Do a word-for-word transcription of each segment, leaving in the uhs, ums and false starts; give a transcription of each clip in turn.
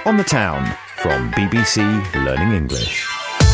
On the Town from B B C Learning English.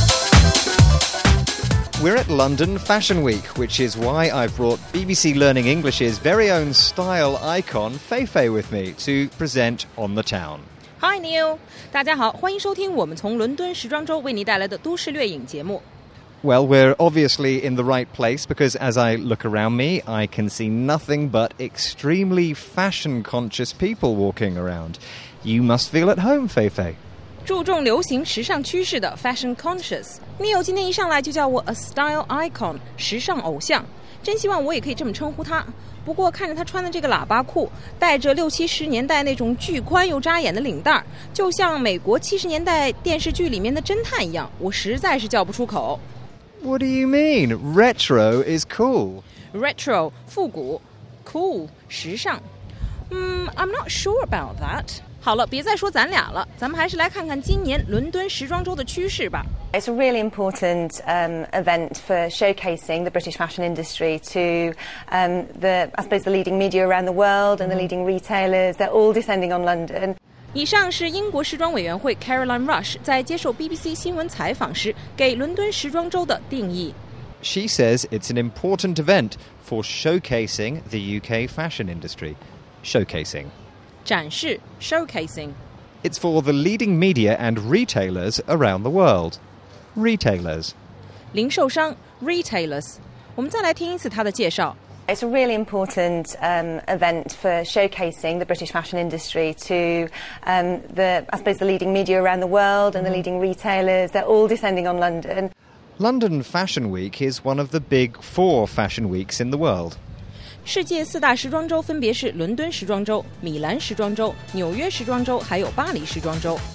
We're at London Fashion Week, which is why I've brought B B C Learning English's very own style icon, Feifei, with me to present On the Town. Hi Neil， 大家好，欢迎收听我们从伦敦时装周为你带来的都市掠影节目。 Well, we're obviously in the right place because as I look around me, I can see nothing but extremely fashion-conscious people walking around. You must feel at home, Feifei. 注重流行时尚趋势的 fashion conscious Neil 今天一上来就叫我 a style icon 时尚偶像，真希望我也可以这么称呼他。不过看着他穿的这个喇叭裤，带着六七十年代那种巨宽又扎眼的领带，就像美国七十年代电视剧里面的侦探一样，我实在是叫不出口。 What do you mean? Retro is cool. Retro 复古 cool 时尚。嗯 I'm not sure about that。好了，别再说咱俩了，咱们还是来看看今年伦敦时装周的趋势吧。 It's a really important um, event for showcasing the British fashion industry to um, the, I suppose, the leading media around the world and the leading retailers. They're all descending on London. 以上是英国时装委员会 Caroline Rush 在接受 B B C 新闻采访时给伦敦时装周的定义。 She says it's an important event for showcasing the U K fashion industry. Showcasing. 展示 showcasing. It's for the leading media and retailers around the world. Retailers. 零售商 retailers. 我们再来听一次他的介绍。 It's a really important um, event for showcasing the British fashion industry to um, the, I suppose, the leading media around the world and the leading retailers. They're all descending on London. London Fashion Week is one of the big four fashion weeks in the world. 世界四大时装周分别是伦敦时装周、米兰时装周、纽约时装周，还有巴黎时装周。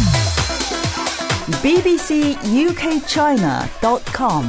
b b c u k china dot com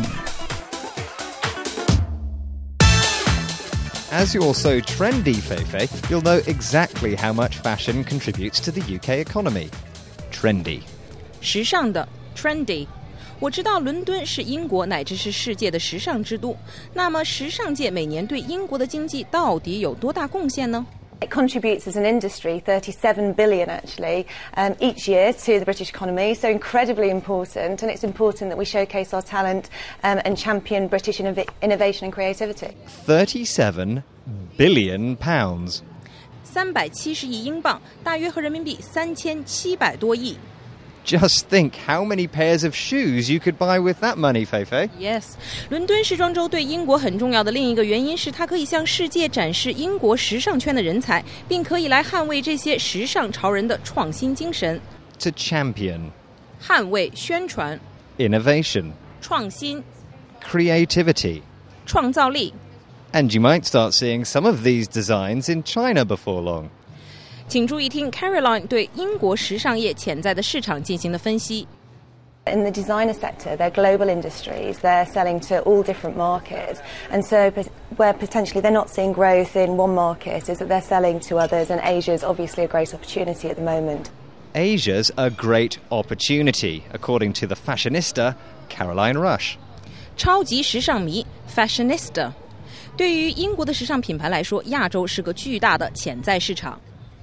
As you're so trendy, Feifei, you'll know exactly how much fashion contributes to the U K economy. Trendy. 时尚的 trendy。我知道伦敦是英国乃至是世界的时尚之都，那么时尚界每年对英国的经济到底有多大贡献呢？ It contributes as an industry thirty-seven billion actually um, each year to the British economy, so incredibly important, and it's important that we showcase our talent um, and champion British innov- innovation and creativity. thirty-seven billion pounds. 三百七十亿英镑，大约合人民币三千七百多亿。 Just think how many pairs of shoes you could buy with that money, Feifei. Yes， 伦敦时装周对英国很重要的另一个原因是它可以向世界展示英国时尚圈的人才，并可以来捍卫这些时尚潮人的创新精神。 To champion. 捍卫、宣传。 Innovation. 创新。 Creativity. 创造力。 And you might start seeing some of these designs in China before long. 请注意听 Caroline 对英国时尚业潜在的市场进行的分析。 In the designer sector, they're global industries. They're selling to all different markets. And so where potentially they're not seeing growth in one market is that they're selling to others, and Asia's obviously a great opportunity at the moment. Asia's a great opportunity, according to the fashionista Caroline Rush. 超级时尚迷 fashionista。对于英国的时尚品牌来说，亚洲是个巨大的潜在市场。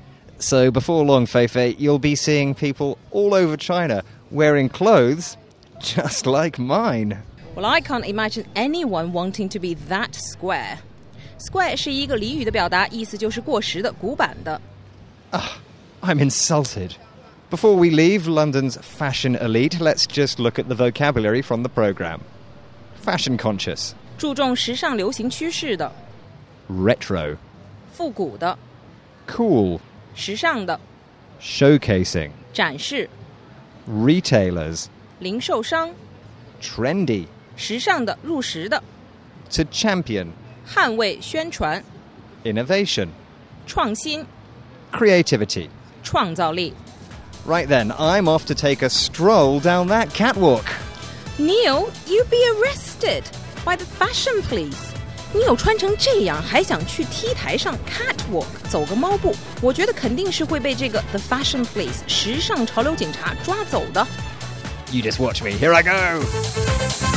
So before long, Feifei, you'll be seeing people all over China wearing clothes just like mine. Well, I can't imagine anyone wanting to be that square. Square 是一个俚语的表达，意思就是过时的、古板的。 Ah, I'm insulted. Before we leave London's fashion elite, let's just look at the vocabulary from the programme. Fashion conscious. 注重时尚流行趋势的。 Retro. 复古的。 Cool. 时尚的。 Showcasing. 展示。 Retailers. 零售商。 Trendy. 时尚的，入时的。 To champion. 捍卫、宣传。 Innovation. 创新。 Creativity. 创造力。 Right then, I'm off to take a stroll down that catwalk. Neil, you'd be arrested by the fashion police. 你有穿成这样还想去 T 台上 catwalk 走个猫步，我觉得肯定是会被这个 the fashion police 时尚潮流警察抓走的。 You just watch me. Here I go.